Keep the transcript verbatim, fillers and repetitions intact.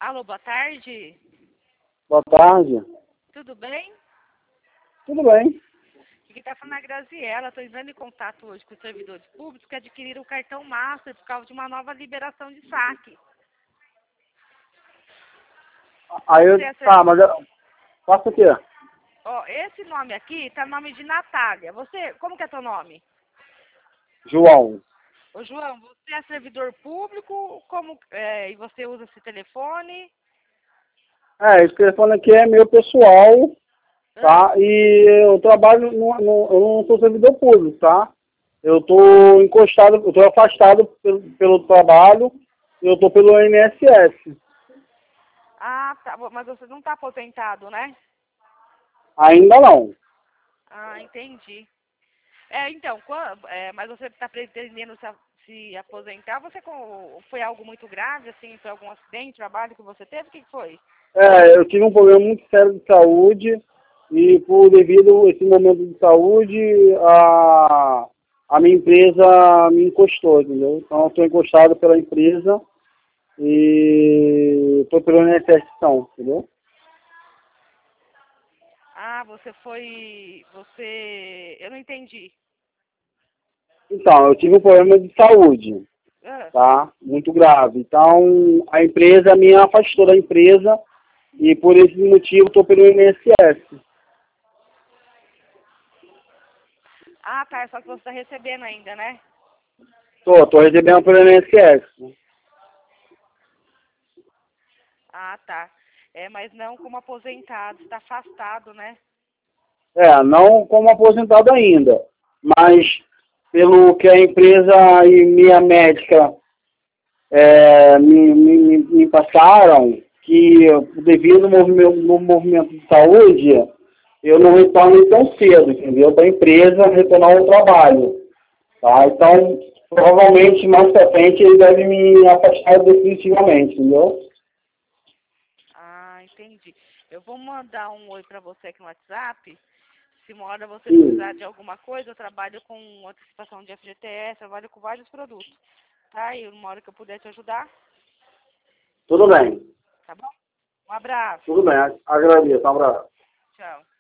Alô, boa tarde. Boa tarde. Tudo bem? Tudo bem. Aqui está falando a Graziela. Estou entrando em contato hoje com os servidores públicos que adquiriram o cartão Master por causa de uma nova liberação de saque. Aí eu, Você é tá, ser- mas eu, faço o quê? Ó, esse nome aqui tá nome de Natália. Você, como que é teu nome? João. Ô, João, você é servidor público? Como, é, e você usa esse telefone? É, esse telefone aqui é meu pessoal, Ah, tá? E eu trabalho, no, no, eu não sou servidor público, tá? Eu tô encostado, eu tô afastado pelo, pelo trabalho, eu tô pelo I N S S. ah, tá. bom, Mas você não está aposentado, né? Ainda não. Ah, entendi. É, então, quan- é, mas você está pretendendo se, a- se aposentar? Você com- foi algo muito grave, assim? Foi algum acidente, trabalho que você teve? O que que foi? É, eu tive um problema muito sério de saúde e por devido a esse momento de saúde, a, a minha empresa me encostou, entendeu? Então eu estou encostado pela empresa e estou pelo I N S S, entendeu? Ah, você foi... Você... Eu não entendi. Então, eu tive um problema de saúde, Ah, tá? Muito grave. Então, a empresa me afastou da empresa e por esse motivo estou pelo I N S S. ah, tá. Só que você está recebendo ainda, né? Tô, tô recebendo pelo I N S S. Ah, tá. É, mas não como aposentado. Está afastado, né? É, não como aposentado ainda, mas pelo que a empresa e minha médica é, me, me, me passaram, que devido ao movimento, no movimento de saúde, eu não retorno tão cedo, entendeu? Para a empresa retornar ao trabalho. Tá? Então, provavelmente mais pra frente ele deve me afastar definitivamente, entendeu? Ah, entendi. Eu vou mandar um oi para você aqui no WhatsApp. Se uma hora você Sim, precisar de alguma coisa, eu trabalho com antecipação de F G T S, trabalho com vários produtos. Tá? E uma hora que eu puder te ajudar, tudo bem. tá bom? Um abraço. Tudo bem, agradeço, um abraço. Tchau.